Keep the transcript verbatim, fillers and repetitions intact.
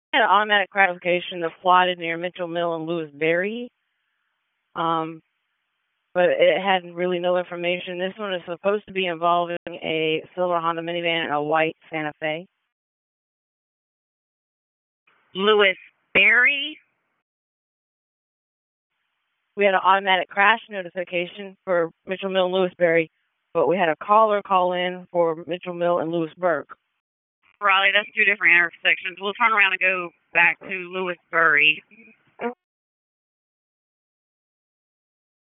Had an automatic gratification that plotted near Mitchell Mill and Lewis Berry, um, but it had really no information. This one is supposed to be involving a silver Honda minivan and a white Santa Fe. Lewis Berry. We had an automatic crash notification for Mitchell Mill and Lewisberry, but we had a caller call in for Mitchell Mill and Lewisburg. Riley, that's two different intersections. We'll turn around and go back to Lewisberry.